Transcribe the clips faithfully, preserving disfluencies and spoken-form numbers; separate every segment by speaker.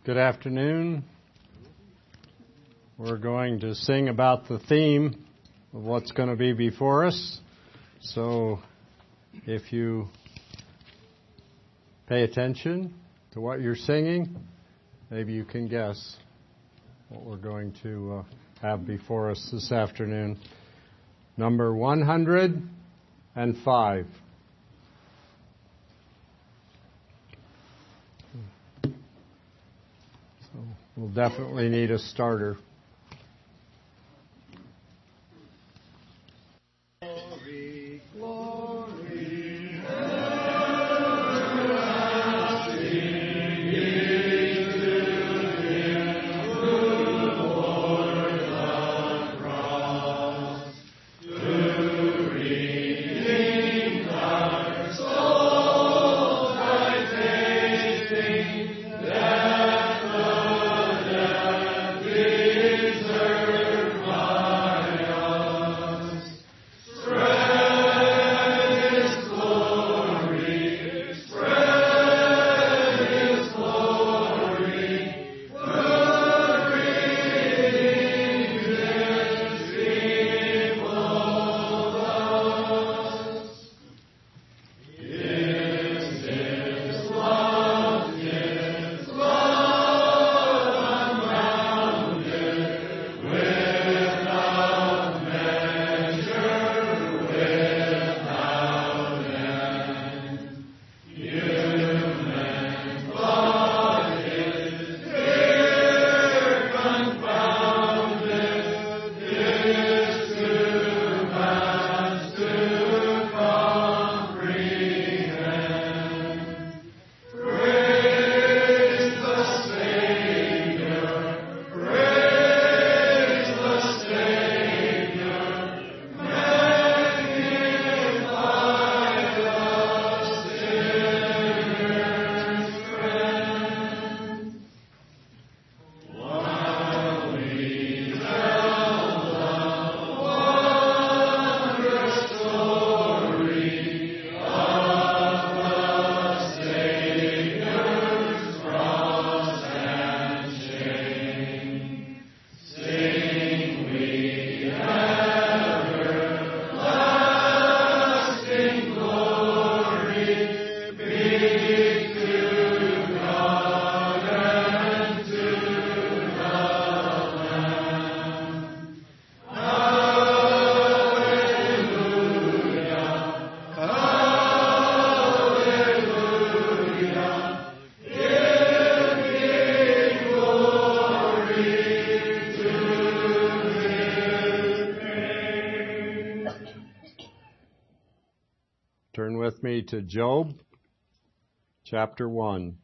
Speaker 1: Good afternoon. We're going to sing about the theme of what's going to be before us. So if you pay attention to what you're singing, maybe you can guess what we're going to uh, have before us this afternoon. Number one hundred five. We'll definitely need a starter. Glory, glory, everlasting is to Him who bore the cross, to redeem our souls by tasting death. Turn with me to Job, chapter one.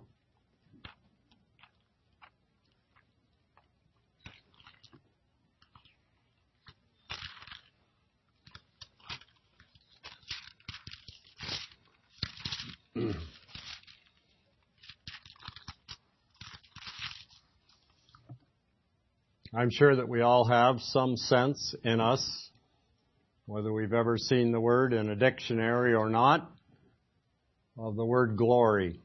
Speaker 1: I'm sure that we all have some sense in us, whether we've ever seen the word in a dictionary or not, of the word glory.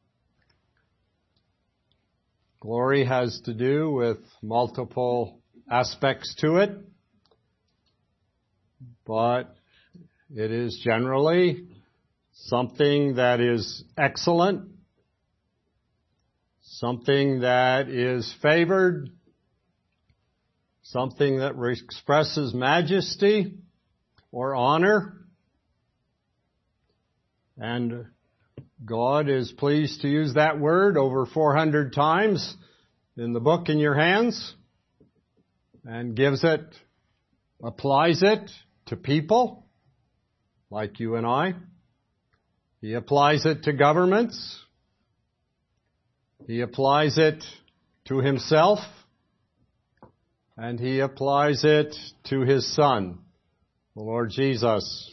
Speaker 1: Glory has to do with multiple aspects to it, but it is generally something that is excellent, something that is favored, something that expresses majesty or honor, and God is pleased to use that word over four hundred times in the book in your hands, and gives it, applies it to people like you and I. He applies it to governments. He applies it to Himself, and He applies it to His Son, the Lord Jesus.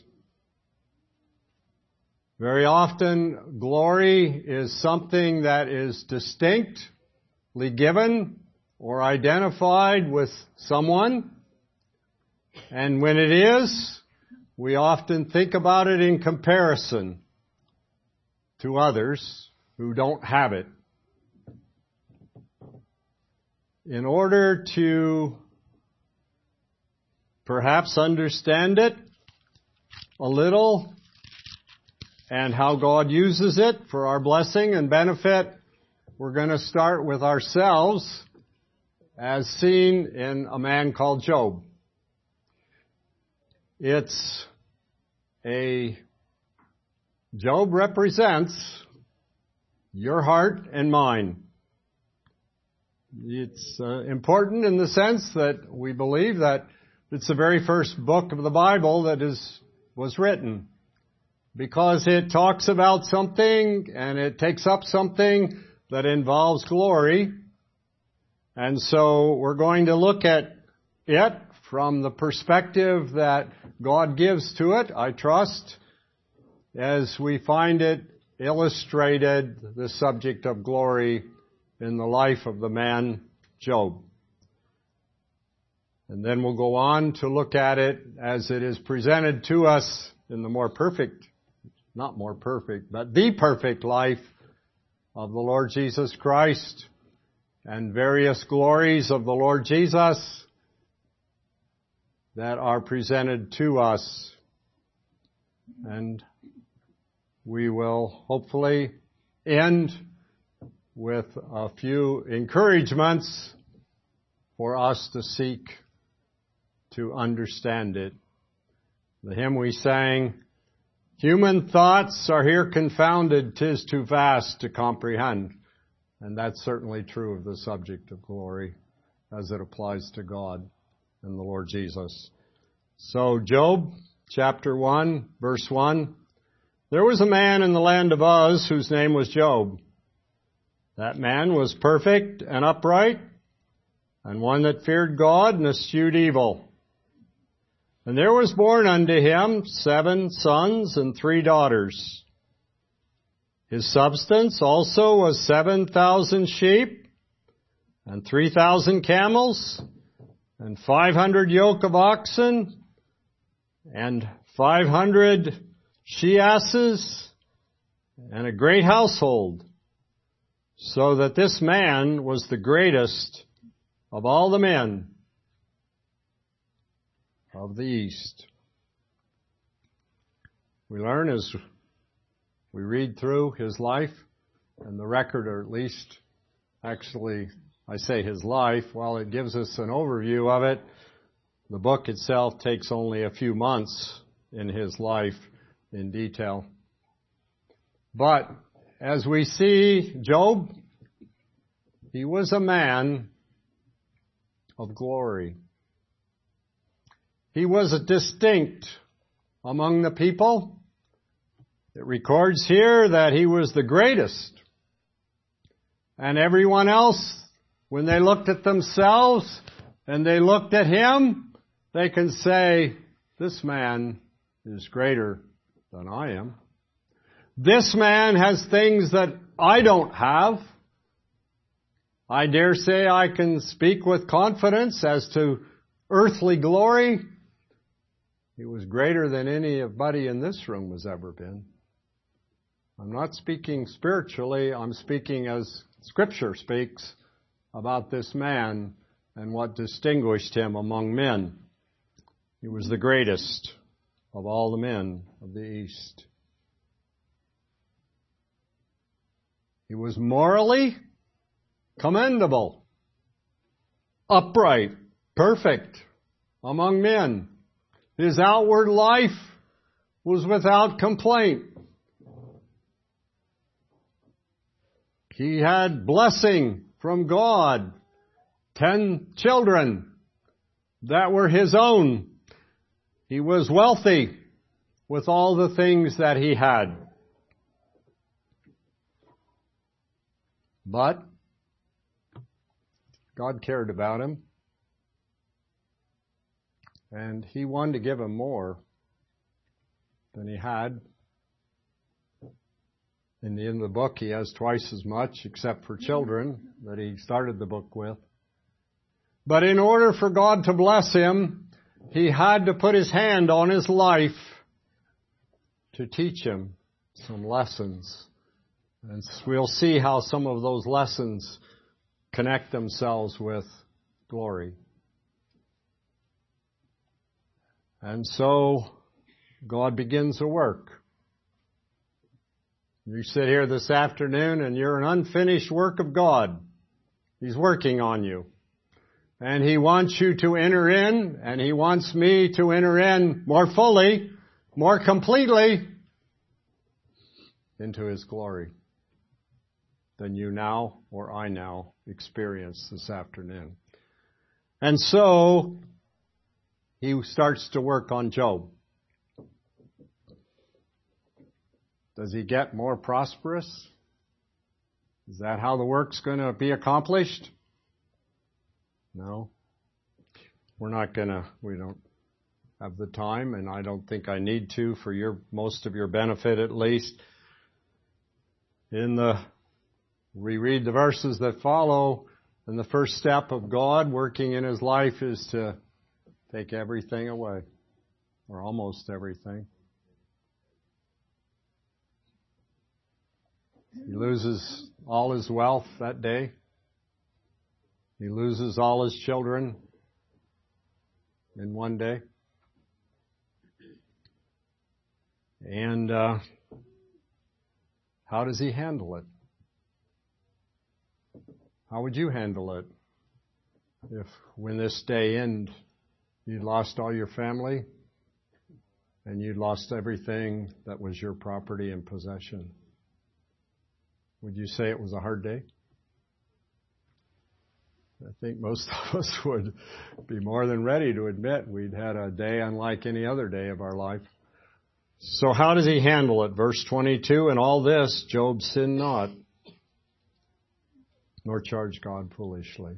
Speaker 1: Very often, glory is something that is distinctly given or identified with someone. And when it is, we often think about it in comparison to others who don't have it. in order to perhaps understand it a little and how God uses it for our blessing and benefit, we're going to start with ourselves as seen in a man called Job. It's a, Job represents your heart and mine. It's uh, important in the sense that we believe that it's the very first book of the Bible that is was written, because it talks about something and it takes up something that involves glory. And so we're going to look at it from the perspective that God gives to it, I trust, as we find it illustrated, the subject of glory in the life of the man Job. And then we'll go on to look at it as it is presented to us in the more perfect, not more perfect, but the perfect life of the Lord Jesus Christ and various glories of the Lord Jesus that are presented to us. And we will hopefully end with a few encouragements for us to seek to understand it. The hymn we sang, "Human thoughts are here confounded, 'tis too vast to comprehend." And that's certainly true of the subject of glory as it applies to God and the Lord Jesus. So Job chapter one, verse one, "There was a man in the land of Uz whose name was Job. That man was perfect and upright, and one that feared God and eschewed evil. And there was born unto him seven sons and three daughters. His substance also was seven thousand sheep, and three thousand camels, and five hundred yoke of oxen, and five hundred she-asses, and a great household, so that this man was the greatest of all the men of the East." We learn as we read through his life and the record, or at least, actually, I say his life, while it gives us an overview of it, the book itself takes only a few months in his life in detail. But as we see Job, he was a man of glory. He was a distinct among the people. It records here that he was the greatest. And everyone else, when they looked at themselves and they looked at him, they can say, "This man is greater than I am. This man has things that I don't have. I dare say I can speak with confidence as to earthly glory. He was greater than anybody in this room has ever been." I'm not speaking spiritually, I'm speaking as Scripture speaks about this man and what distinguished him among men. He was the greatest of all the men of the East. He was morally commendable, upright, perfect among men. His outward life was without complaint. He had blessing from God, ten children that were his own. He was wealthy with all the things that he had. But God cared about him, and he wanted to give him more than he had. In the end of the book, he has twice as much, except for children, that he started the book with. But in order for God to bless him, he had to put his hand on his life to teach him some lessons. And we'll see how some of those lessons connect themselves with glory. And so God begins a work. You sit here this afternoon and you're an unfinished work of God. He's working on you. And He wants you to enter in, and He wants me to enter in more fully, more completely into His glory than you now or I now experience this afternoon. And so He starts to work on Job. Does he get more prosperous? Is that how the work's going to be accomplished? No. We're not going to, we don't have the time, and I don't think I need to for your, most of your benefit at least. In the, we read the verses that follow, and the first step of God working in His life is to take everything away, or almost everything. He loses all his wealth that day. He loses all his children in one day. And uh, how does he handle it? How would you handle it if when this day end you lost all your family and you lost everything that was your property and possession? Would you say it was a hard day? I think most of us would be more than ready to admit we'd had a day unlike any other day of our life. So how does he handle it? Verse twenty-two, in all this, Job sinned not, nor charged God foolishly.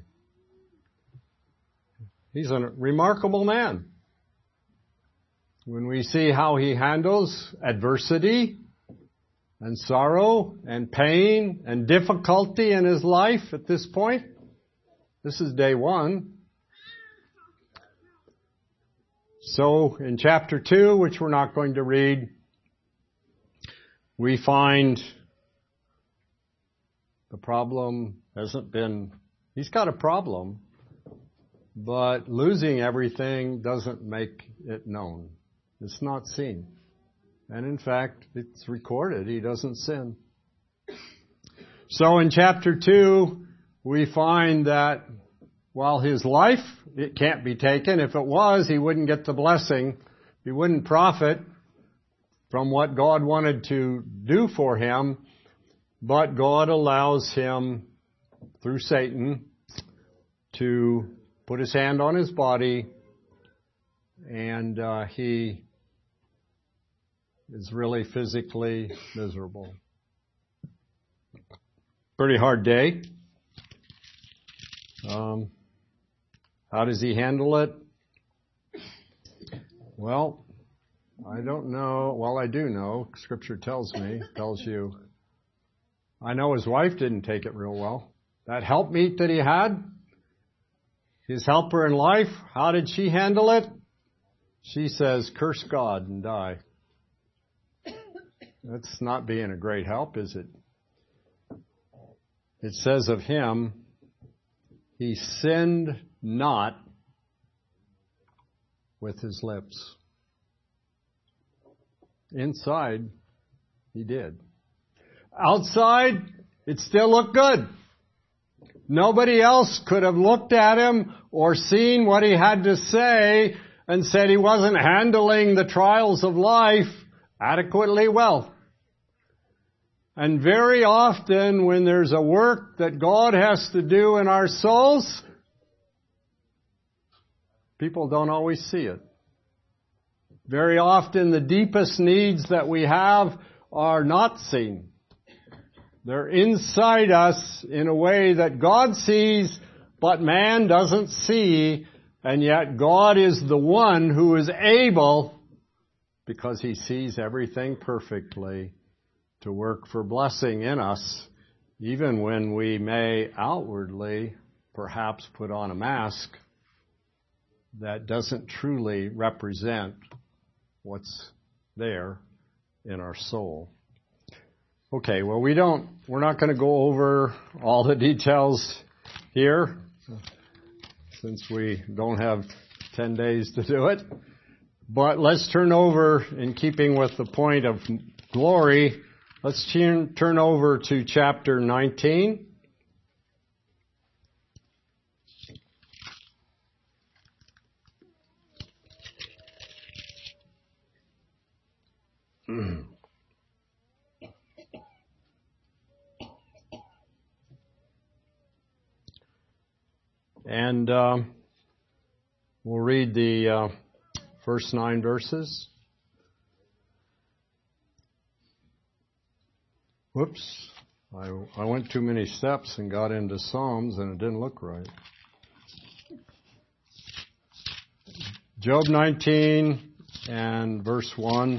Speaker 1: He's a remarkable man. When we see how he handles adversity and sorrow and pain and difficulty in his life at this point, this is day one. So in chapter two, which we're not going to read, we find the problem hasn't been, he's got a problem, but losing everything doesn't make it known. It's not seen. And in fact, it's recorded. He doesn't sin. So in chapter two, we find that while his life, it can't be taken. If it was, he wouldn't get the blessing. He wouldn't profit from what God wanted to do for him. But God allows him, through Satan, to put his hand on his body, and uh, he is really physically miserable. Pretty hard day. Um, how does he handle it? Well, I don't know. Well, I do know. Scripture tells me, tells you. I know his wife didn't take it real well. That helpmeet that he had, his helper in life, how did she handle it? She says, curse God and die. That's not being a great help, is it? It says of him, he sinned not with his lips. Inside, he did. Outside, it still looked good. Nobody else could have looked at him or seen what he had to say and said he wasn't handling the trials of life adequately well. And very often when there's a work that God has to do in our souls, people don't always see it. Very often the deepest needs that we have are not seen. They're inside us in a way that God sees, but man doesn't see, and yet God is the one who is able, because He sees everything perfectly, to work for blessing in us, even when we may outwardly perhaps put on a mask that doesn't truly represent what's there in our soul. Okay, well we don't, we're not going to go over all the details here, since we don't have ten days to do it. But let's turn over, in keeping with the point of glory, let's turn over to chapter nineteen. And uh, we'll read the uh, first nine verses. Whoops. I, I went too many steps and got into Psalms, and it didn't look right. Job nineteen and verse one.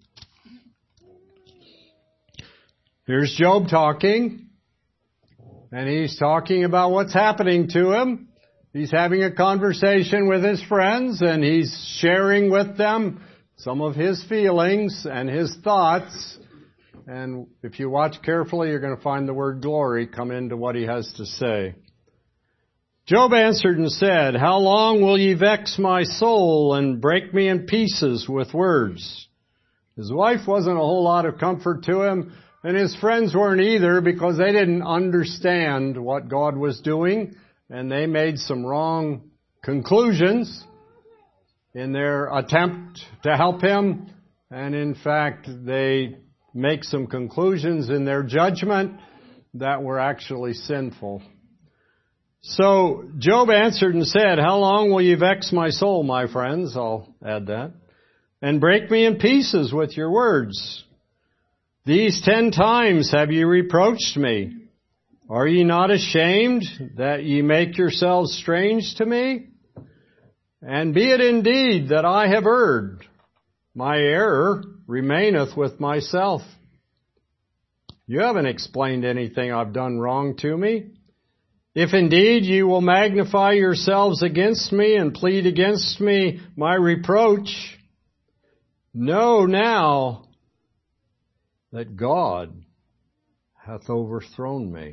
Speaker 1: Here's Job talking, and he's talking about what's happening to him. He's having a conversation with his friends, and he's sharing with them some of his feelings and his thoughts. And if you watch carefully, you're going to find the word glory come into what he has to say. Job answered and said, "How long will ye vex my soul and break me in pieces with words?" His wife wasn't a whole lot of comfort to him, and his friends weren't either, because they didn't understand what God was doing, and they made some wrong conclusions in their attempt to help him. And in fact, they make some conclusions in their judgment that were actually sinful. So Job answered and said, "How long will you vex my soul, my friends?" I'll add that. "And break me in pieces with your words? These ten times have ye reproached me. Are ye not ashamed that ye make yourselves strange to me? And be it indeed that I have erred, my error remaineth with myself. You haven't explained anything I've done wrong to me. If indeed you will magnify yourselves against me and plead against me my reproach, know now that God hath overthrown me."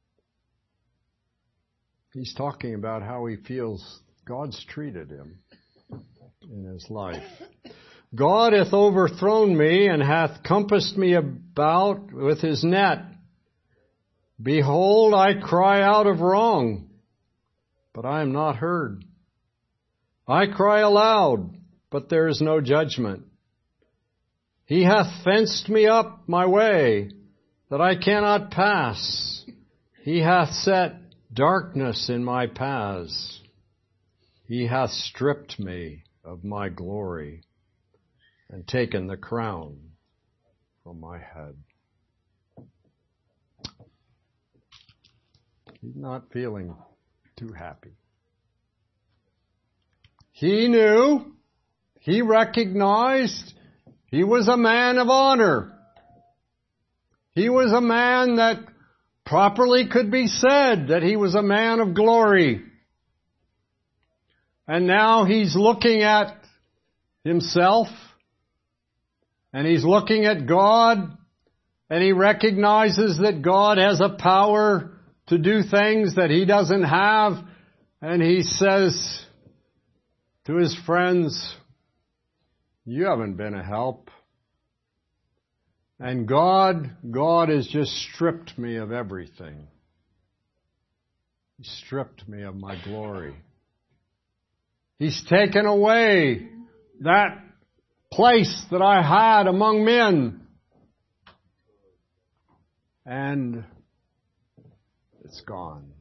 Speaker 1: He's talking about how he feels God's treated him in his life. "God hath overthrown me and hath compassed me about with his net. Behold, I cry out of wrong, but I am not heard. I cry aloud, but there is no judgment. He hath fenced me up my way, that I cannot pass. He hath set darkness in my paths. He hath stripped me of my glory, and taken the crown from my head." He's not feeling too happy. He knew, he recognized he was a man of honor. He was a man that properly could be said that he was a man of glory. And now he's looking at himself, and he's looking at God, and he recognizes that God has a power to do things that he doesn't have, and he says to his friends, "You haven't been a help. And God, God has just stripped me of everything. He stripped me of my glory. He's taken away that place that I had among men. And it's gone.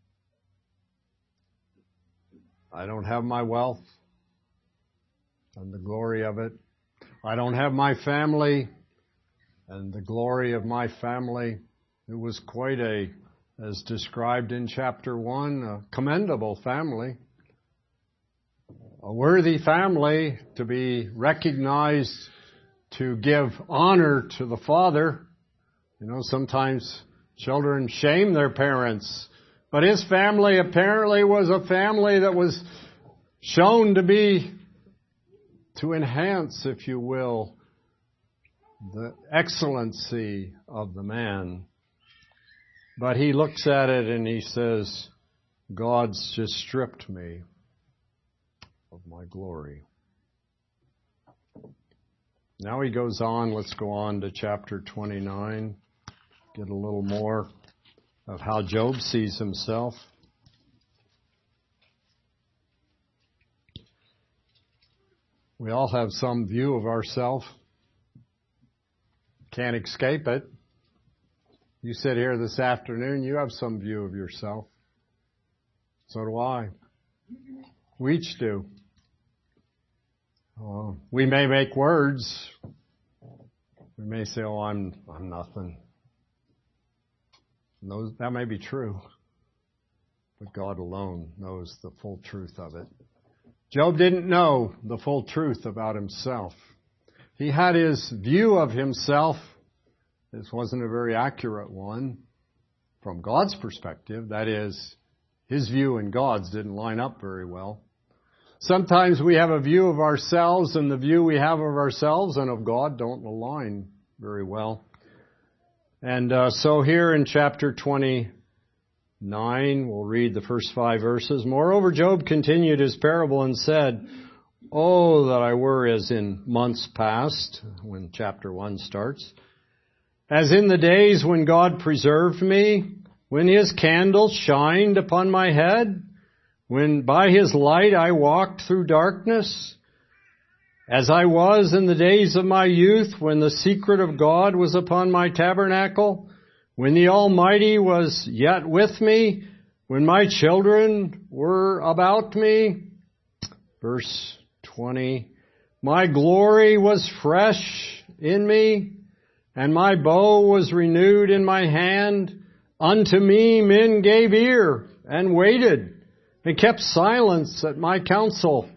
Speaker 1: I don't have my wealth and the glory of it. I don't have my family and the glory of my family. It was quite a, as described in chapter one, a commendable family. A worthy family to be recognized, to give honor to the father. You know, sometimes children shame their parents. But his family apparently was a family that was shown to be, to enhance, if you will, the excellency of the man. But he looks at it and he says, God's just stripped me of my glory. Now he goes on. Let's go on to chapter twenty-nine. Get a little more of how Job sees himself. We all have some view of ourselves. Can't escape it. You sit here this afternoon, you have some view of yourself. So do I. We each do. Uh, we may make words. We may say, oh, I'm I'm nothing. And those, that may be true. But God alone knows the full truth of it. Job didn't know the full truth about himself. He had his view of himself. This wasn't a very accurate one from God's perspective. That is, his view and God's didn't line up very well. Sometimes we have a view of ourselves, and the view we have of ourselves and of God don't align very well. And uh, so here in chapter twenty-nine, we'll read the first five verses. Moreover, Job continued his parable and said, oh, that I were as in months past, when chapter one starts, as in the days when God preserved me, when his candle shined upon my head, when by his light I walked through darkness, as I was in the days of my youth, when the secret of God was upon my tabernacle, when the Almighty was yet with me, when my children were about me. Verse twenty, my glory was fresh in me, and my bow was renewed in my hand. Unto me men gave ear and waited, and kept silence at my counsel.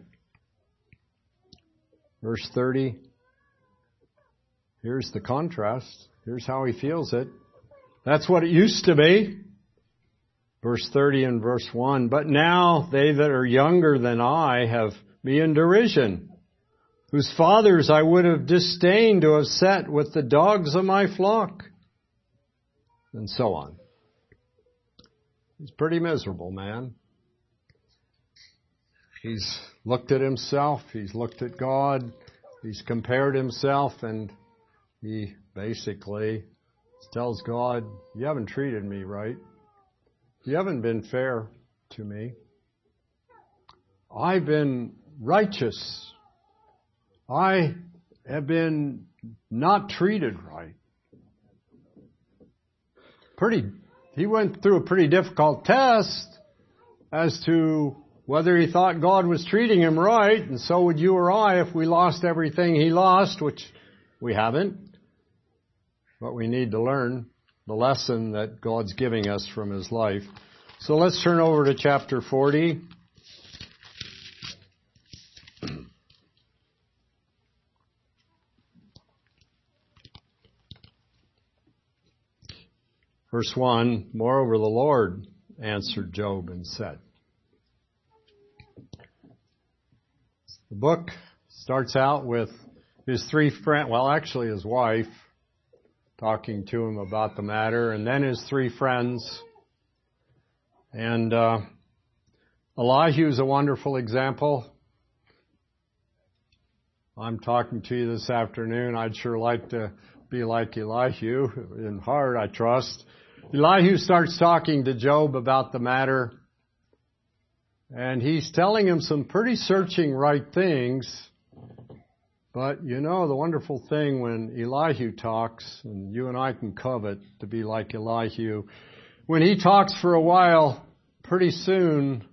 Speaker 1: Verse thirty. Here's the contrast. Here's how he feels it. That's what it used to be. Verse thirty and verse one. But now they that are younger than I have me in derision, whose fathers I would have disdained to have set with the dogs of my flock. And so on. He's a pretty miserable man. He's looked at himself, he's looked at God, he's compared himself, and he basically tells God, you haven't treated me right. You haven't been fair to me. I've been righteous. I have been not treated right. Pretty, he went through a pretty difficult test as to whether he thought God was treating him right, and so would you or I if we lost everything he lost, which we haven't. But we need to learn the lesson that God's giving us from his life. So let's turn over to chapter forty. Verse one, moreover the Lord answered Job and said. The book starts out with his three friends, well actually his wife, talking to him about the matter, and then his three friends. And uh, Elihu is a wonderful example. I'm talking to you this afternoon. I'd sure like to be like Elihu, in heart I trust. Elihu starts talking to Job about the matter, and he's telling him some pretty searching right things. But you know, the wonderful thing when Elihu talks, and you and I can covet to be like Elihu, when he talks for a while, pretty soon,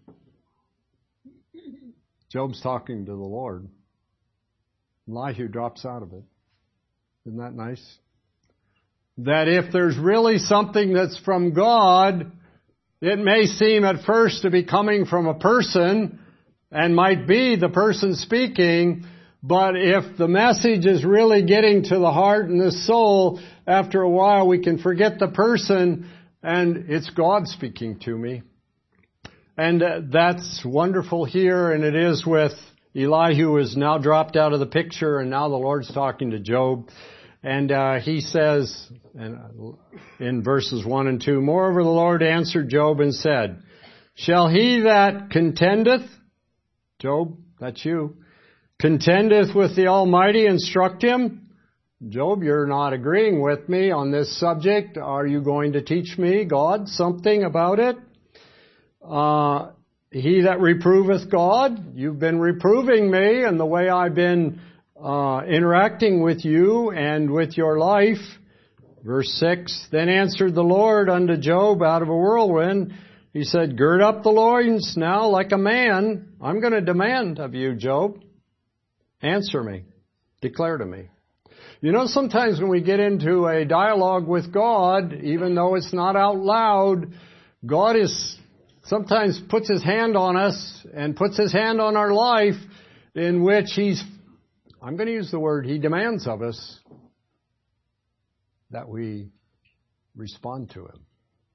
Speaker 1: Job's talking to the Lord. Elihu drops out of it. Isn't that nice? That if there's really something that's from God, it may seem at first to be coming from a person and might be the person speaking, but if the message is really getting to the heart and the soul, after a while we can forget the person and it's God speaking to me. And uh, that's wonderful here, and it is with Elihu, who is now dropped out of the picture, and now the Lord's talking to Job. And uh, he says in verses one and two, moreover the Lord answered Job and said, Shall he that contendeth, Job, that's you, contendeth with the Almighty instruct him? Job, you're not agreeing with me on this subject. Are you going to teach me, God, something about it? Uh, he that reproveth God, you've been reproving me and the way I've been uh, interacting with you and with your life. Verse six, then answered the Lord unto Job out of a whirlwind. He said, gird up the loins now like a man. I'm going to demand of you, Job. Answer me. Declare to me. You know, sometimes when we get into a dialogue with God, even though it's not out loud, God is sometimes puts His hand on us and puts His hand on our life in which He's, I'm going to use the word, He demands of us that we respond to Him.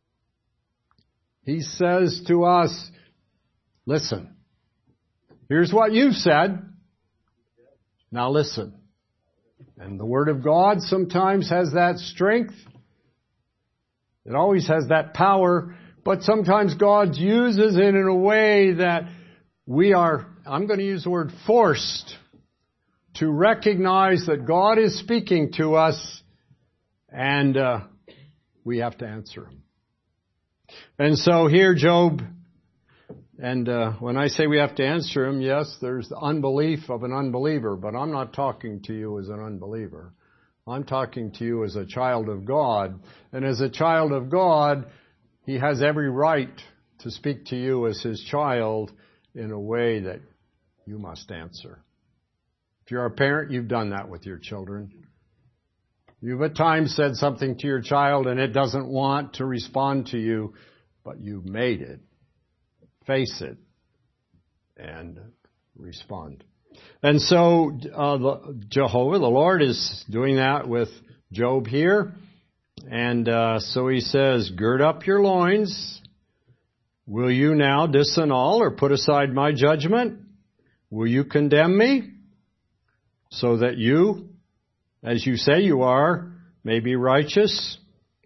Speaker 1: He says to us, listen, here's what you've said. Now listen. And the Word of God sometimes has that strength. It always has that power. But sometimes God uses it in a way that we are, I'm going to use the word forced, to recognize that God is speaking to us and uh, we have to answer Him. And so here Job, and uh, when I say we have to answer him, yes, there's the unbelief of an unbeliever, but I'm not talking to you as an unbeliever. I'm talking to you as a child of God. And as a child of God, He has every right to speak to you as His child in a way that you must answer. If you're a parent, you've done that with your children. You've at times said something to your child and it doesn't want to respond to you, but you've made it. Face it and respond. And so uh, the, Jehovah, the Lord, is doing that with Job here. And uh, so He says, gird up your loins. Will you now disannul or put aside my judgment? Will you condemn me so that you, as you say you are, may be righteous?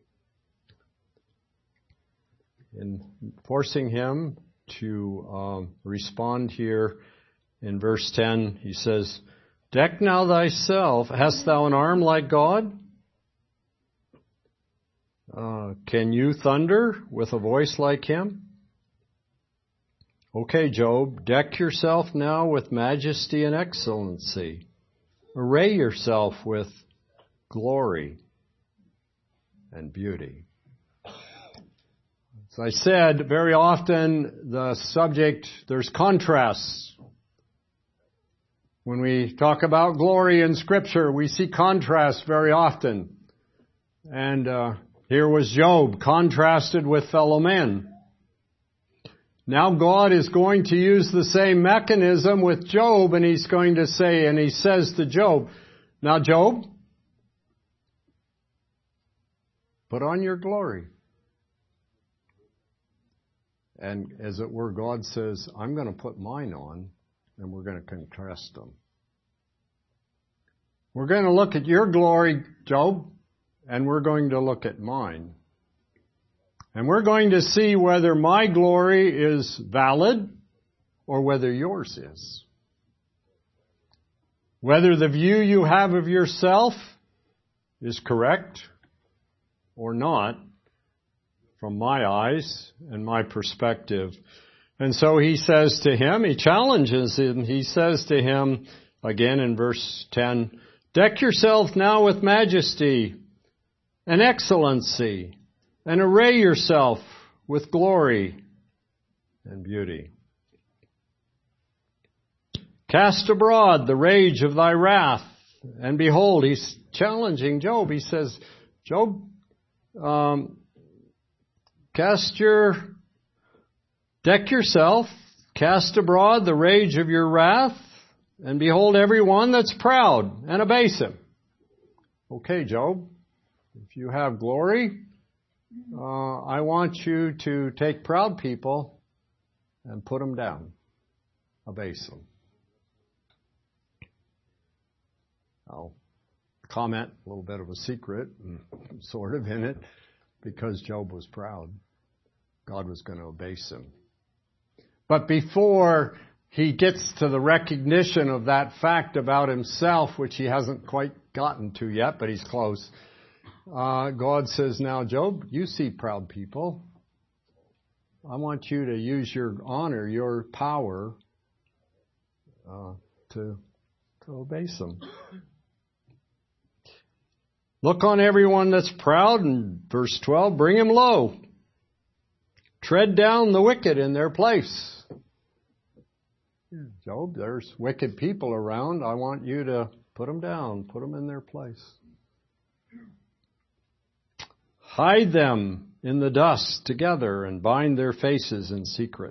Speaker 1: In forcing him to um, respond here in verse ten, he says, deck now thyself, hast thou an arm like God? Uh, can you thunder with a voice like Him? Okay, Job, deck yourself now with majesty and excellency. Array yourself with glory and beauty. As I said, very often the subject, there's contrasts. When we talk about glory in Scripture, we see contrast very often. And uh, here was Job contrasted with fellow men. Now God is going to use the same mechanism with Job, and He's going to say, and He says to Job, now Job, put on your glory. And as it were, God says, I'm going to put mine on, and we're going to contrast them. We're going to look at your glory, Job, and we're going to look at mine. And we're going to see whether my glory is valid or whether yours is. Whether the view you have of yourself is correct or not from my eyes and my perspective. And so he says to him, he challenges him, he says to him, again in verse ten, deck yourself now with majesty and excellency, and array yourself with glory and beauty. Cast abroad the rage of thy wrath. And behold, he's challenging Job. He says, Job, um, cast your, deck yourself, cast abroad the rage of your wrath, and behold everyone that's proud, and abase him. Okay, Job, if you have glory, uh, I want you to take proud people and put them down, abase them. I'll comment a little bit of a secret, sort of in it, because Job was proud. God was going to abase him. But before he gets to the recognition of that fact about himself, which he hasn't quite gotten to yet, but he's close, uh, God says, now, Job, you see proud people. I want you to use your honor, your power, uh, to, to abase them. Look on everyone that's proud, in verse twelve, bring him low. Tread down the wicked in their place. Job, there's wicked people around. I want you to put them down, put them in their place. Hide them in the dust together and bind their faces in secret.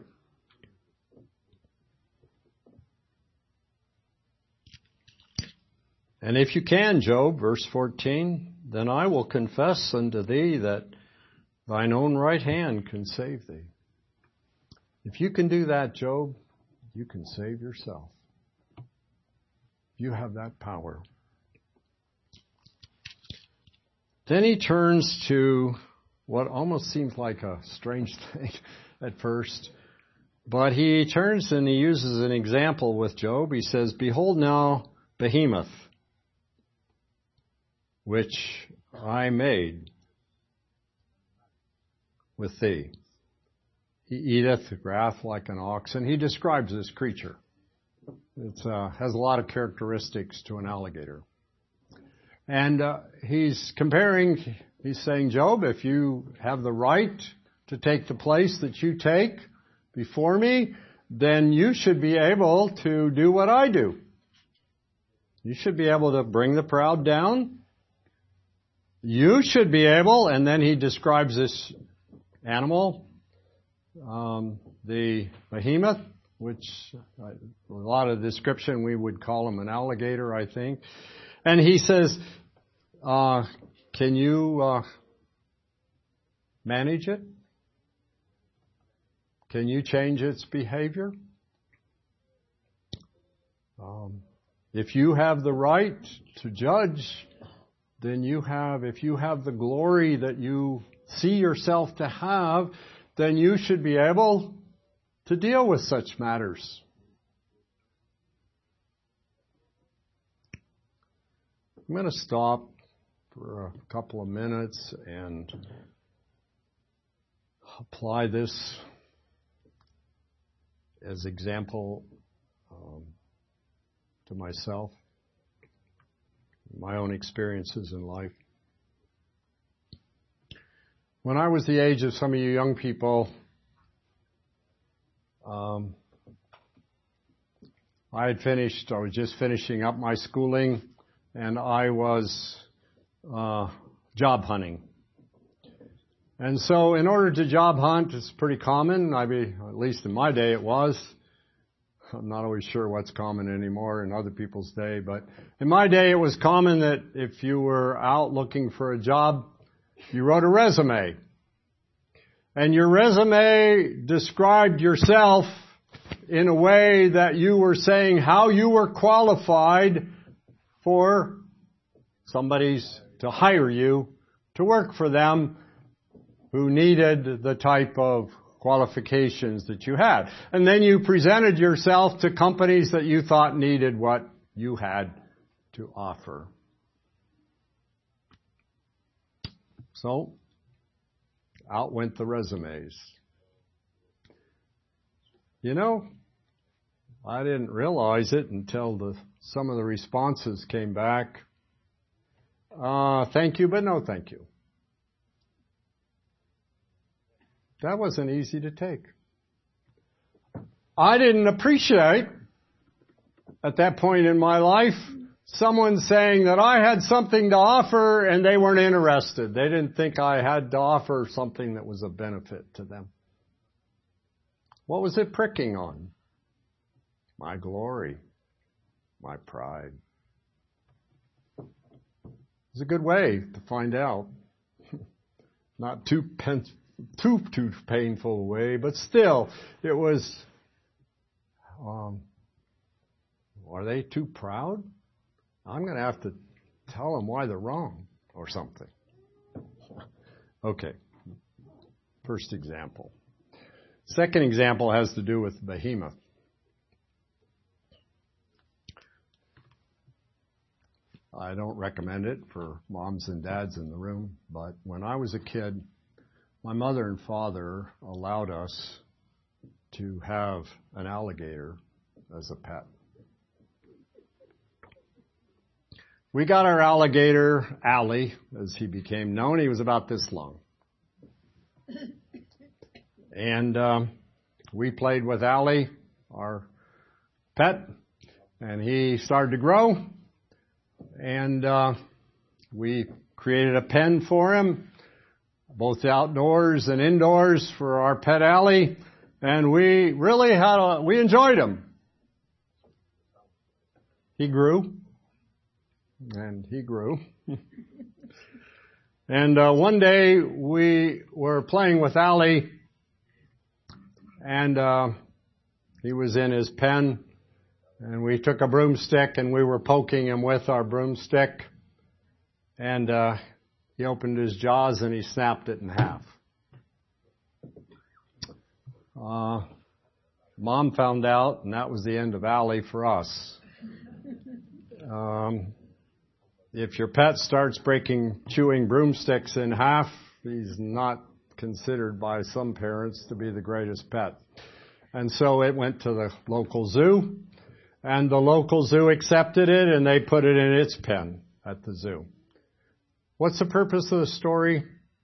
Speaker 1: And if you can, Job, verse fourteen, then I will confess unto thee that thine own right hand can save thee. If you can do that, Job, you can save yourself. You have that power. Then he turns to what almost seems like a strange thing at first. But he turns and he uses an example with Job. He says, behold now Behemoth, which I made with thee. He eateth grass like an ox, and he describes this creature. It uh, has a lot of characteristics to an alligator. And uh, he's comparing, he's saying, Job, if you have the right to take the place that you take before me, then you should be able to do what I do. You should be able to bring the proud down. You should be able, and then he describes this animal, um, the behemoth, which uh, a lot of description we would call him an alligator, I think. And he says, uh, can you uh, manage it? Can you change its behavior? Um, if you have the right to judge, then you have, if you have the glory that you see yourself to have, then you should be able to deal with such matters. I'm going to stop for a couple of minutes and apply this as example um, to myself, my own experiences in life. When I was the age of some of you young people, um, I had finished, I was just finishing up my schooling, and I was uh, job hunting. And so in order to job hunt, it's pretty common. I mean, at least in my day it was. I'm not always sure what's common anymore in other people's day, but in my day it was common that if you were out looking for a job, you wrote a resume. And your resume described yourself in a way that you were saying how you were qualified for somebody's to hire you to work for them who needed the type of qualifications that you had. And then you presented yourself to companies that you thought needed what you had to offer. So, out went the resumes. You know, I didn't realize it until the, some of the responses came back. Uh, thank you, but no thank you. That wasn't easy to take. I didn't appreciate, at that point in my life, someone saying that I had something to offer and they weren't interested. They didn't think I had to offer something that was of benefit to them. What was it pricking on? My glory, my pride. It's a good way to find out. Not too pen- too too painful a way, but still, it was. Um, are they too proud? I'm going to have to tell them why they're wrong or something. Okay. First example. Second example has to do with Behemoth. I don't recommend it for moms and dads in the room, but when I was a kid, my mother and father allowed us to have an alligator as a pet. We got our alligator, Allie, as he became known. He was about this long. And um, we played with Allie, our pet, and he started to grow. And uh, we created a pen for him, both outdoors and indoors, for our pet Allie. And we really had a, we enjoyed him. He grew. And he grew. And uh, one day we were playing with Allie, and uh, he was in his pen, and we took a broomstick and we were poking him with our broomstick, and uh, he opened his jaws and he snapped it in half. Uh, Mom found out, and that was the end of Allie for us. Um, if your pet starts breaking, chewing broomsticks in half, he's not considered by some parents to be the greatest pet. And so it went to the local zoo, and the local zoo accepted it, and they put it in its pen at the zoo. What's the purpose of the story?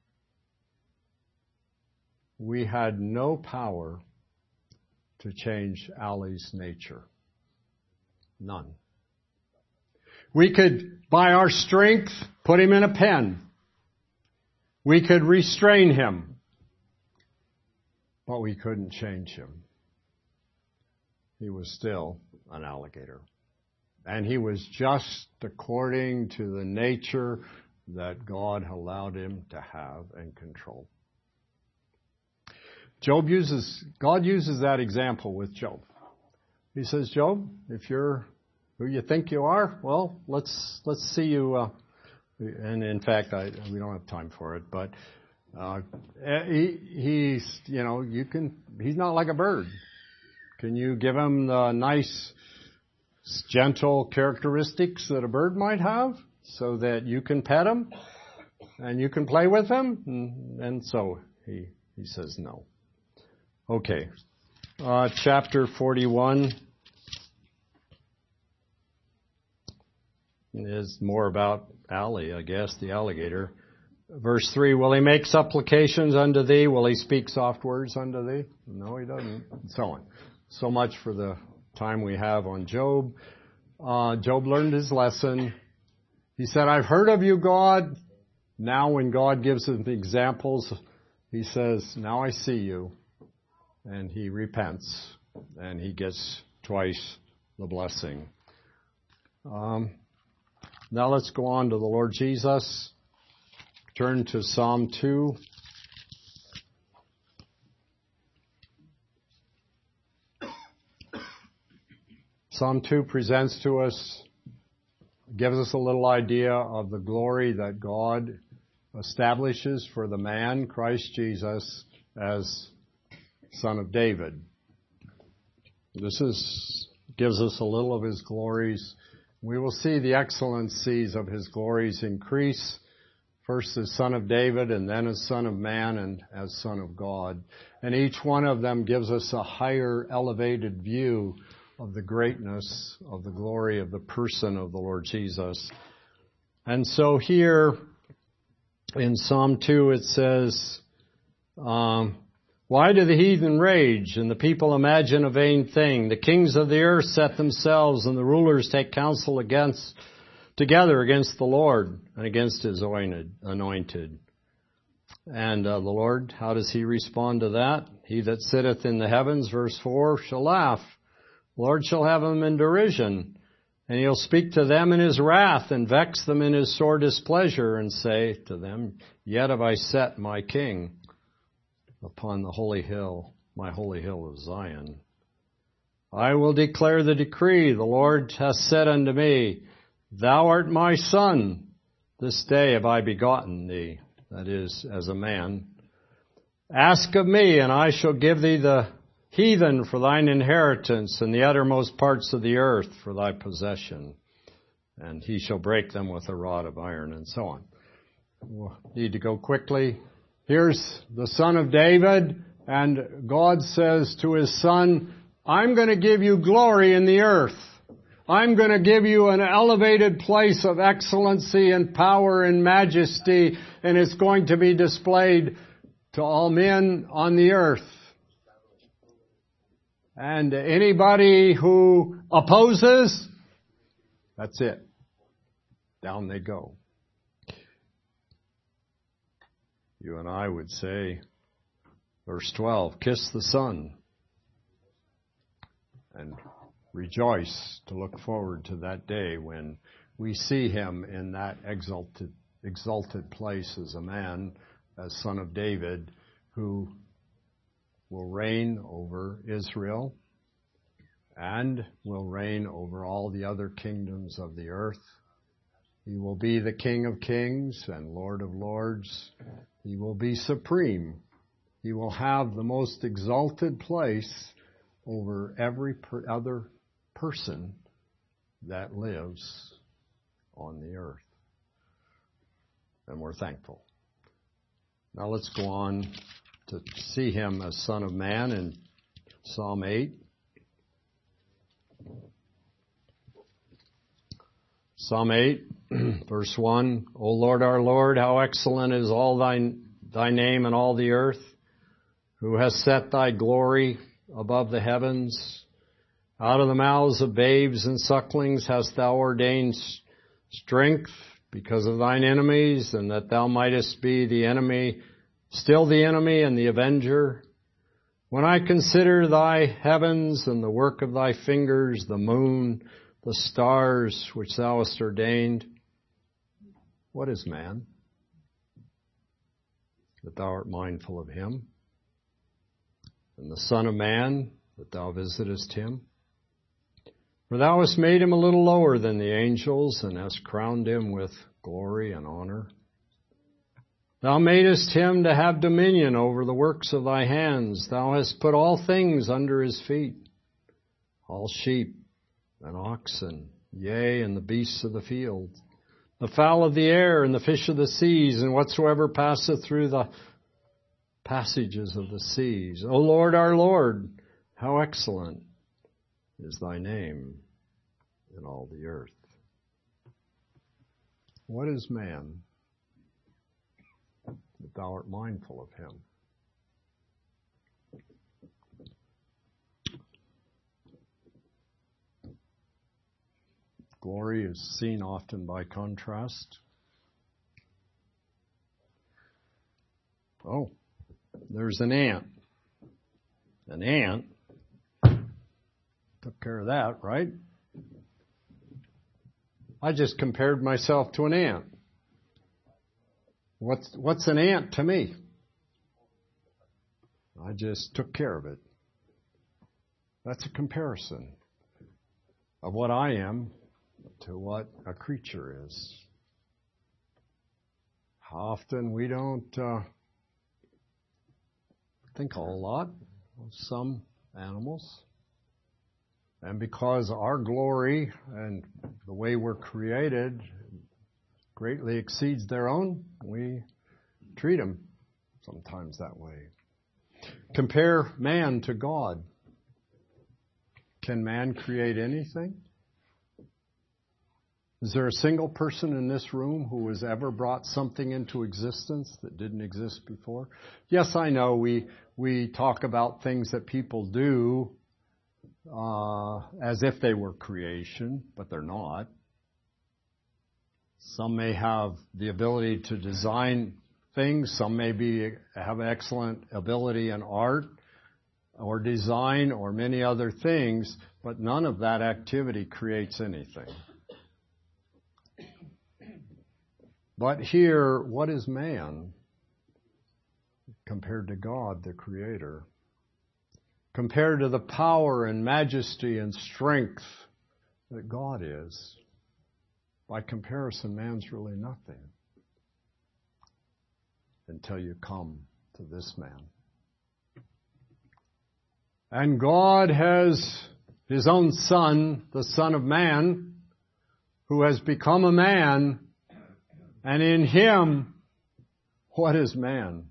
Speaker 1: We had no power to change Allie's nature. None. We could, by our strength, put him in a pen. We could restrain him. But we couldn't change him. He was still an alligator. And he was just according to the nature that God allowed him to have and control. Job uses, God uses that example with Job. He says, Job, if you're who you think you are, well, let's let's see you. Uh, and in fact, I, we don't have time for it, but uh, he, he's, you know, you can. He's not like a bird. Can you give him the nice, gentle characteristics that a bird might have, so that you can pet him and you can play with him? And, and so he he says no. Okay, uh, chapter forty-one. Is more about Allie, I guess, the alligator. Verse three, will he make supplications unto thee? Will he speak soft words unto thee? No, he doesn't. And so on. So much for the time we have on Job. Uh, Job learned his lesson. He said, I've heard of you, God. Now when God gives him examples, he says, now I see you. And he repents. And he gets twice the blessing. Um, Now let's go on to the Lord Jesus. Turn to Psalm two. Psalm two presents to us, gives us a little idea of the glory that God establishes for the man, Christ Jesus, as Son of David. This is gives us a little of his glories. We will see the excellencies of his glories increase, first as Son of David, and then as Son of Man, and as Son of God. And each one of them gives us a higher, elevated view of the greatness of the glory of the person of the Lord Jesus. And so here in Psalm two it says, um, why do the heathen rage and the people imagine a vain thing? The kings of the earth set themselves and the rulers take counsel against, together against the Lord and against his anointed. And uh, the Lord, how does he respond to that? He that sitteth in the heavens, verse four, shall laugh. The Lord shall have them in derision. And he'll speak to them in his wrath and vex them in his sore displeasure and say to them, yet have I set my king upon the holy hill, my holy hill of Zion. I will declare the decree. The Lord hath said unto me, thou art my son. This day have I begotten thee, that is, as a man. Ask of me, and I shall give thee the heathen for thine inheritance, and the uttermost parts of the earth for thy possession. And he shall break them with a rod of iron, and so on. We'll need to go quickly. Here's the son of David, and God says to his son, I'm going to give you glory in the earth. I'm going to give you an elevated place of excellency and power and majesty, and it's going to be displayed to all men on the earth. And anybody who opposes, that's it. Down they go. You and I would say, verse twelve, kiss the Son and rejoice to look forward to that day when we see him in that exalted, exalted place as a man, as son of David, who will reign over Israel and will reign over all the other kingdoms of the earth. He will be the King of kings and Lord of lords. He will be supreme. He will have the most exalted place over every per- other person that lives on the earth. And we're thankful. Now let's go on to see him as Son of Man in Psalm eight. Psalm eight, verse one, O Lord our Lord, how excellent is all thy, thy name in all the earth, who has set thy glory above the heavens. Out of the mouths of babes and sucklings hast thou ordained strength because of thine enemies, and that thou mightest be the enemy, still the enemy and the avenger. When I consider thy heavens and the work of thy fingers, the moon, the stars which thou hast ordained, what is man, that thou art mindful of him? And the Son of Man, that thou visitest him? For thou hast made him a little lower than the angels, and hast crowned him with glory and honor. Thou madest him to have dominion over the works of thy hands. Thou hast put all things under his feet, all sheep and oxen, yea, and the beasts of the field, the fowl of the air, and the fish of the seas, and whatsoever passeth through the passages of the seas. O Lord, our Lord, how excellent is thy name in all the earth. What is man, that thou art mindful of him? Glory is seen often by contrast. Oh, there's an ant. An ant took care of that, right? I just compared myself to an ant. What's, what's an ant to me? I just took care of it. That's a comparison of what I am to what a creature is. How often we don't uh, think a whole lot of some animals. And because our glory and the way we're created greatly exceeds their own, we treat them sometimes that way. Compare man to God. Can man create anything? Is there a single person in this room who has ever brought something into existence that didn't exist before? Yes, I know we we talk about things that people do uh, as if they were creation, but they're not. Some may have the ability to design things. Some may be have excellent ability in art or design or many other things, but none of that activity creates anything. But here, what is man compared to God, the Creator? Compared to the power and majesty and strength that God is. By comparison, man's really nothing until you come to this man. And God has His own Son, the Son of Man, who has become a man, and in Him, what is man?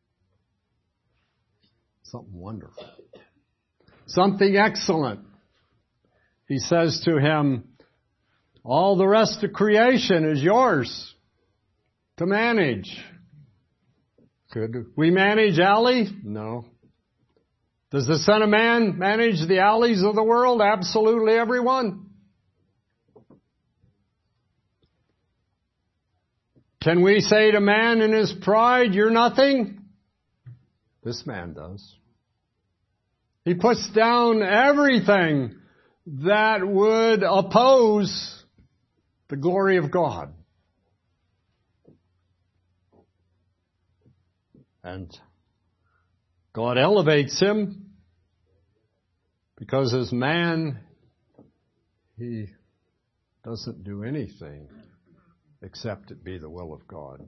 Speaker 1: Something wonderful. Something excellent. He says to him, all the rest of creation is yours to manage. Could we manage alley? No. Does the Son of Man manage the alleys of the world? Absolutely everyone. Can we say to man in his pride, you're nothing? This man does. He puts down everything that would oppose the glory of God. And God elevates him because as man, he doesn't do anything except it be the will of God.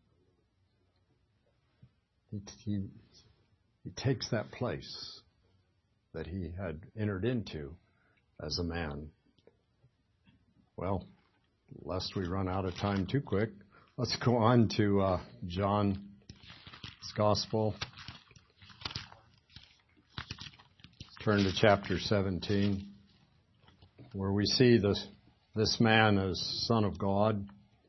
Speaker 1: He, he, he takes that place that he had entered into as a man. Well, lest we run out of time too quick, let's go on to uh, John's Gospel. Turn to chapter seventeen, where we see this, this man as Son of God.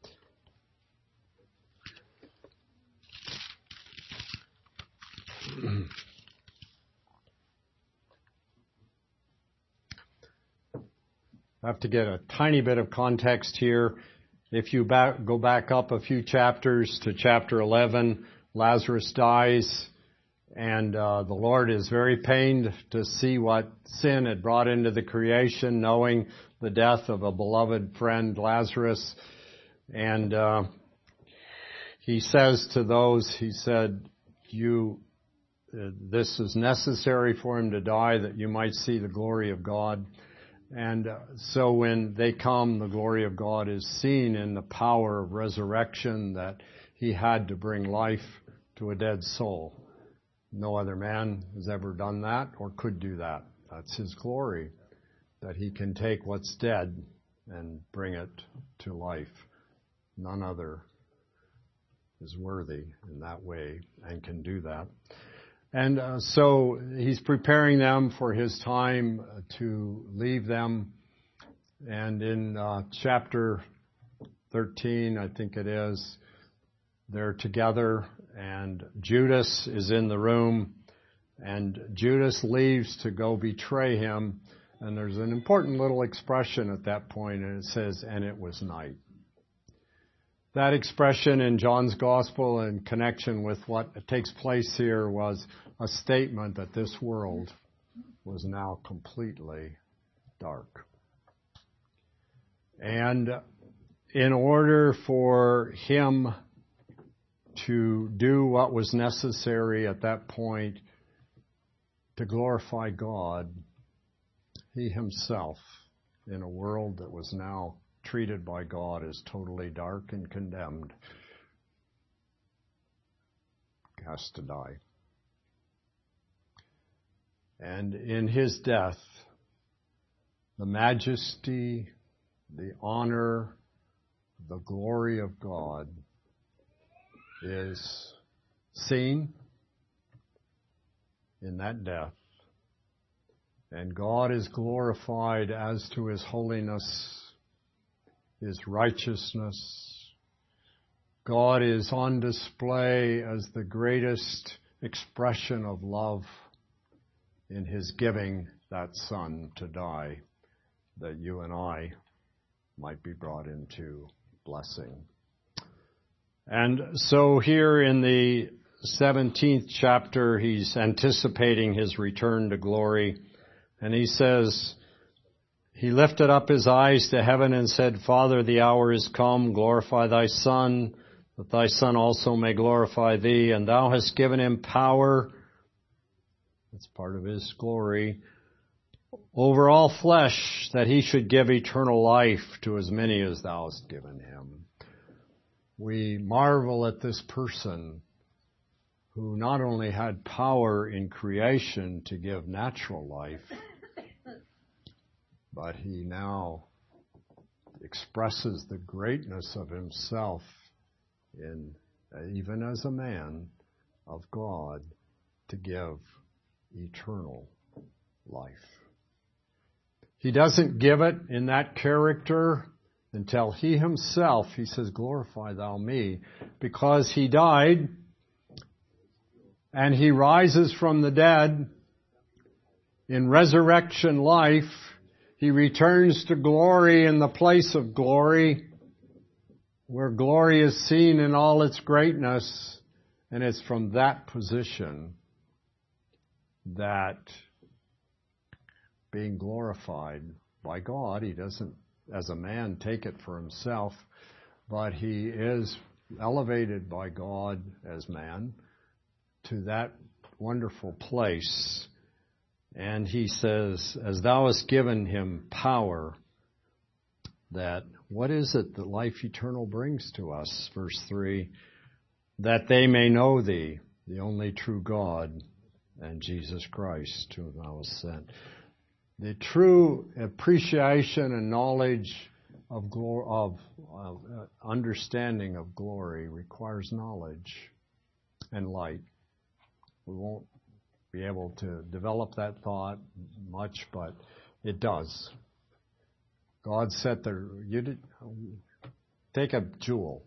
Speaker 1: I have to get a tiny bit of context here. If you back, go back up a few chapters to chapter eleven, Lazarus dies, and uh, the Lord is very pained to see what sin had brought into the creation, knowing the death of a beloved friend, Lazarus. And uh, he says to those, he said, "You, uh, this is necessary for him to die, that you might see the glory of God." And uh, so when they come, the glory of God is seen in the power of resurrection, that he had to bring life to a dead soul. No other man has ever done that or could do that. That's his glory, that he can take what's dead and bring it to life. None other is worthy in that way and can do that. And uh, so he's preparing them for his time to leave them. And in uh, chapter thirteen, I think it is, they're together and Judas is in the room. And Judas leaves to go betray him. And there's an important little expression at that point, and it says, "And it was night." That expression in John's Gospel in connection with what takes place here was a statement that this world was now completely dark. And in order for him to do what was necessary at that point to glorify God, he himself, in a world that was now treated by God as totally dark and condemned, has to die. And in his death, the majesty, the honor, the glory of God is seen in that death. And God is glorified as to his holiness, his righteousness. God is on display as the greatest expression of love in his giving that Son to die, that you and I might be brought into blessing. And so here in the seventeenth chapter, he's anticipating his return to glory, and he says, "He lifted up his eyes to heaven and said, Father, the hour is come, glorify thy Son, that thy Son also may glorify thee, and thou hast given him power," that's part of his glory, "over all flesh, that he should give eternal life to as many as thou hast given him." We marvel at this person who not only had power in creation to give natural life, but he now expresses the greatness of himself in, even as a man of God, to give eternal life. He doesn't give it in that character until he himself, he says, glorify thou me, because he died and he rises from the dead in resurrection life. He returns to glory in the place of glory, where glory is seen in all its greatness. And it's from that position that being glorified by God, he doesn't, as a man, take it for himself, but he is elevated by God as man to that wonderful place. And he says, as thou hast given him power, that what is it that life eternal brings to us? Verse three, that they may know thee, the only true God, and Jesus Christ, whom thou hast sent. The true appreciation and knowledge of, glor- of, of uh, understanding of glory requires knowledge and light. We won't be able to develop that thought much, but it does. God set the, you did, take a jewel,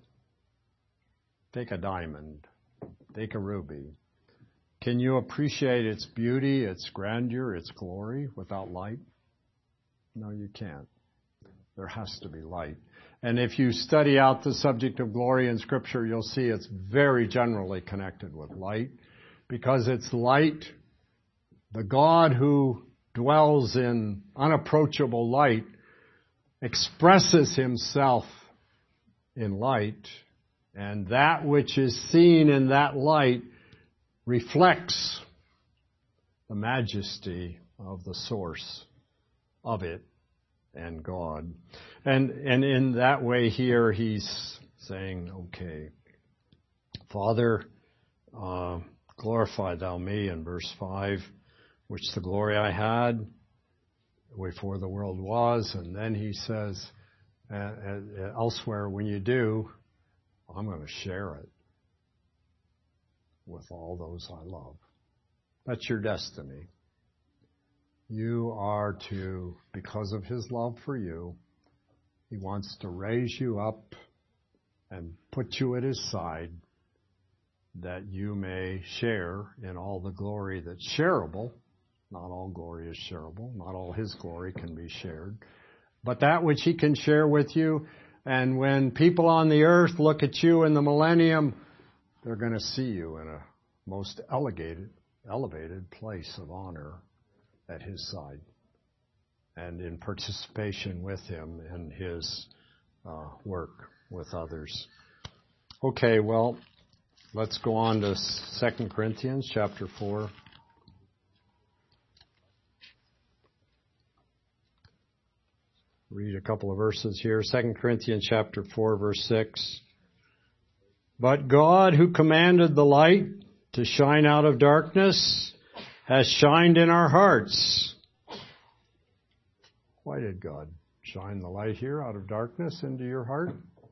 Speaker 1: take a diamond, take a ruby. Can you appreciate its beauty, its grandeur, its glory without light? No, you can't. There has to be light. And if you study out the subject of glory in Scripture, you'll see it's very generally connected with light, because it's light. The God who dwells in unapproachable light expresses himself in light, and that which is seen in that light reflects the majesty of the source of it and God. And and in that way here he's saying, okay, Father, uh, glorify thou me in verse five, which the glory I had before the world was. And then he says uh, uh, elsewhere, when you do, I'm going to share it with all those I love. That's your destiny. You are to, because of his love for you, he wants to raise you up and put you at his side, that you may share in all the glory that's shareable. Not all glory is shareable. Not all his glory can be shared. But that which he can share with you. And when people on the earth look at you in the millennium, they're going to see you in a most elevated, elevated place of honor at his side and in participation with him in his uh, work with others. Okay, well, let's go on to Second Corinthians chapter four. Read a couple of verses here. Second Corinthians chapter four, verse six. But God, who commanded the light to shine out of darkness, has shined in our hearts. Why did God shine the light here out of darkness into your heart?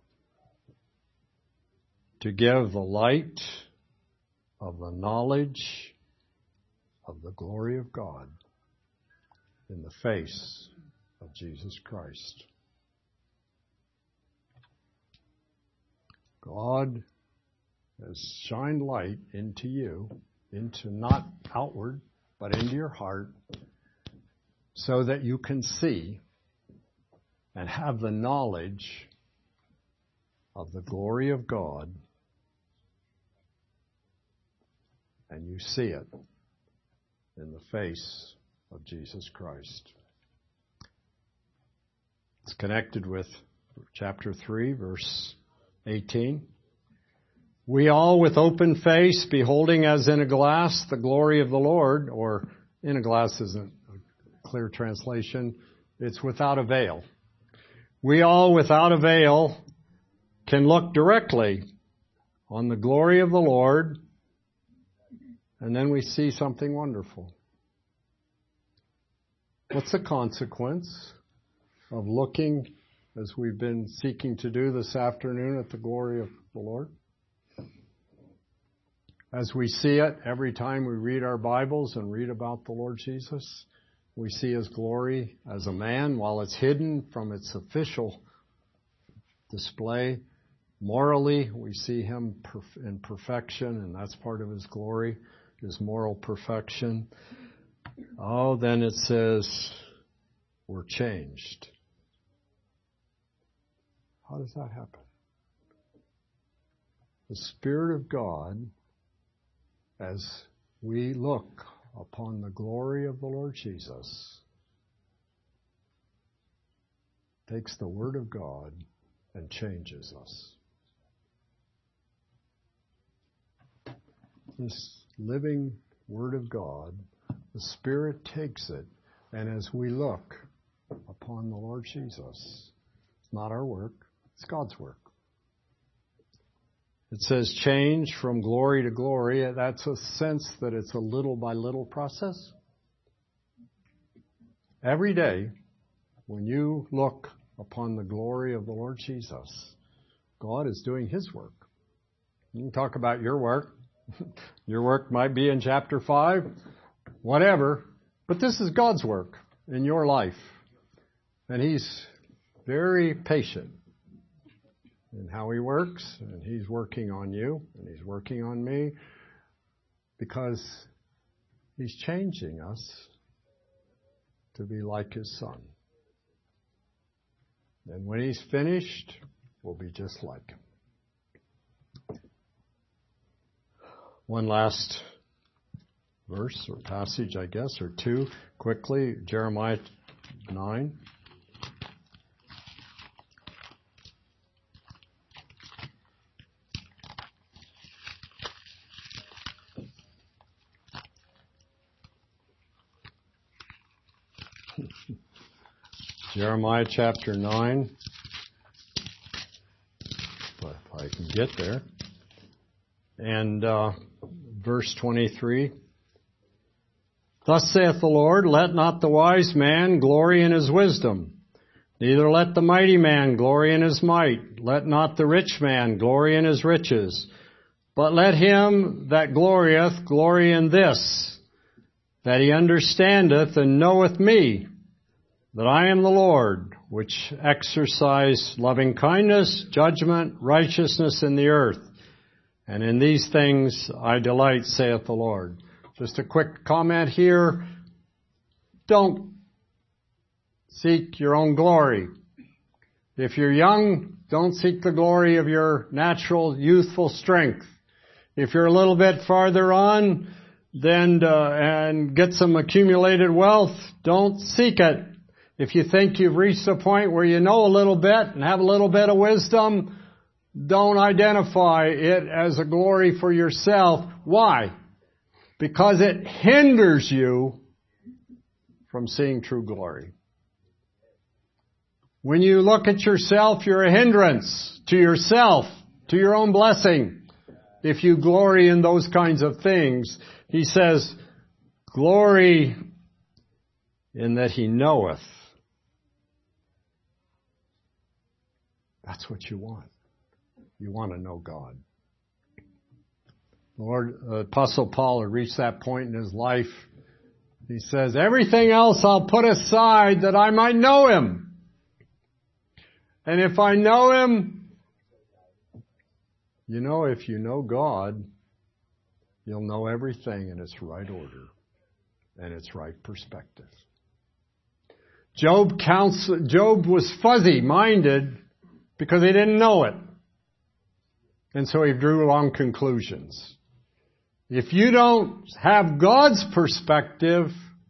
Speaker 1: To give the light of the knowledge of the glory of God in the face of Jesus Christ. God has shined light into you, into not outward, but into your heart, so that you can see and have the knowledge of the glory of God, and you see it in the face of Jesus Christ. It's connected with chapter three, verse eighteen. We all with open face, beholding as in a glass the glory of the Lord, or in a glass isn't a clear translation, it's without a veil. We all without a veil can look directly on the glory of the Lord And then we see something wonderful. What's the consequence of looking, as we've been seeking to do this afternoon, at the glory of the Lord? As we see it every time we read our Bibles and read about the Lord Jesus, we see His glory as a man while it's hidden from its official display. Morally, we see Him in perfection, and that's part of His glory, His moral perfection. Oh, then it says we're changed. How does that happen? The Spirit of God, as we look upon the glory of the Lord Jesus, takes the Word of God and changes us. This living Word of God, the Spirit takes it, and as we look upon the Lord Jesus, it's not our work, it's God's work. It says change from glory to glory. That's a sense that it's a little by little process. Every day, when you look upon the glory of the Lord Jesus, God is doing His work. You can talk about your work. Your work might be in chapter five, whatever, but this is God's work in your life. And He's very patient in how He works, and He's working on you, and He's working on me, because He's changing us to be like His Son. And when He's finished, we'll be just like Him. One last verse or passage, I guess, or two, quickly, Jeremiah nine. Jeremiah chapter nine, if I can get there, and uh, verse twenty-three. Thus saith the Lord, let not the wise man glory in his wisdom, neither let the mighty man glory in his might, let not the rich man glory in his riches, but let him that glorieth glory in this, that he understandeth and knoweth me, that I am the Lord, which exercise loving kindness, judgment, righteousness in the earth. And in these things I delight, saith the Lord. Just a quick comment here. Don't seek your own glory. If you're young, don't seek the glory of your natural, youthful strength. If you're a little bit farther on, then uh, and get some accumulated wealth, don't seek it. If you think you've reached a point where you know a little bit and have a little bit of wisdom, don't identify it as a glory for yourself. Why? Because it hinders you from seeing true glory. When you look at yourself, you're a hindrance to yourself, to your own blessing. If you glory in those kinds of things, He says, glory in that He knoweth. That's what you want. You want to know God. Lord, uh, Apostle Paul had reached that point in his life. He says, everything else I'll put aside that I might know Him. And if I know Him, you know, if you know God, you'll know everything in its right order and its right perspective. Job counts, Job was fuzzy-minded because he didn't know it. And so he drew wrong conclusions. If you don't have God's perspective,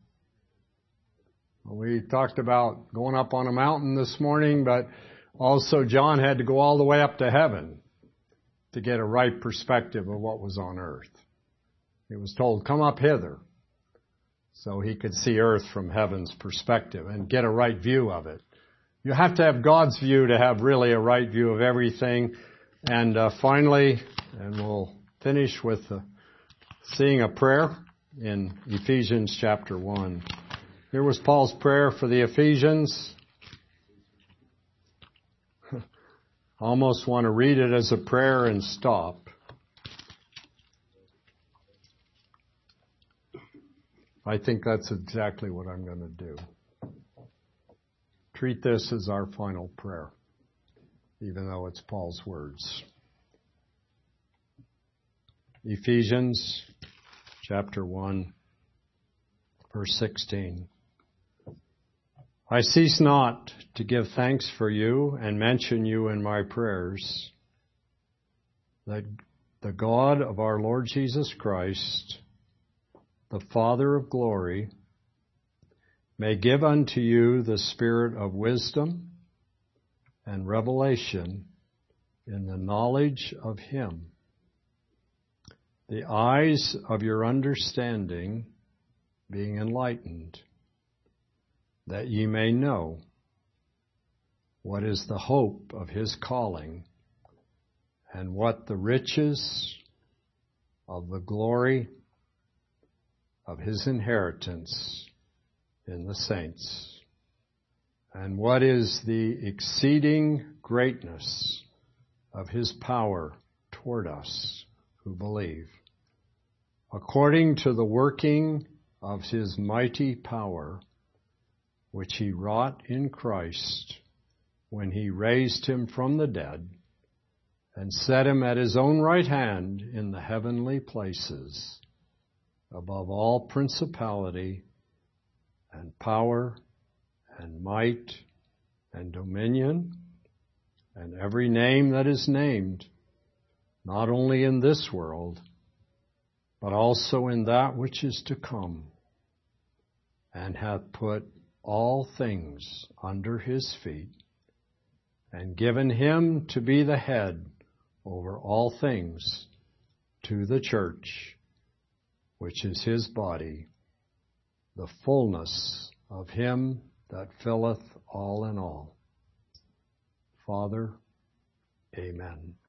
Speaker 1: we talked about going up on a mountain this morning, but also John had to go all the way up to heaven to get a right perspective of what was on earth. He was told, come up hither, so he could see earth from heaven's perspective and get a right view of it. You have to have God's view to have really a right view of everything. And uh, finally, and we'll finish with the seeing a prayer in Ephesians chapter one. Here was Paul's prayer for the Ephesians. I almost want to read it as a prayer and stop. I think that's exactly what I'm going to do. Treat this as our final prayer, even though it's Paul's words. Ephesians chapter one, verse sixteen. I cease not to give thanks for you and mention you in my prayers, that the God of our Lord Jesus Christ, the Father of glory, may give unto you the spirit of wisdom and revelation in the knowledge of Him, the eyes of your understanding being enlightened, that ye may know what is the hope of His calling, and what the riches of the glory of His inheritance in the saints, and what is the exceeding greatness of His power toward us who believe, according to the working of His mighty power, which He wrought in Christ when He raised Him from the dead and set Him at His own right hand in the heavenly places, above all principality and power and might and dominion and every name that is named, not only in this world, but also in that which is to come, and hath put all things under His feet, and given Him to be the head over all things to the church, which is His body, the fullness of Him that filleth all in all. Father, amen.